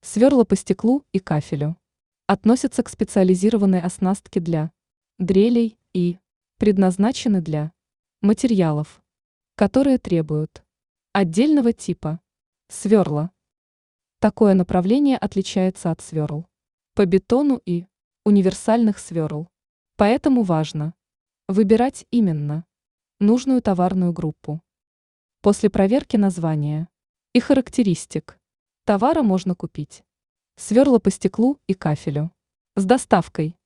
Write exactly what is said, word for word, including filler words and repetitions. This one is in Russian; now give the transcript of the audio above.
Сверла по стеклу и кафелю. Относятся к специализированной оснастке для дрелей и предназначены для материалов, которые требуют отдельного типа сверла. Такое направление отличается от сверл по бетону и универсальных сверл. Поэтому важно выбирать именно нужную товарную группу. После проверки названия и характеристик товара можно купить сверла по стеклу и кафелю с доставкой.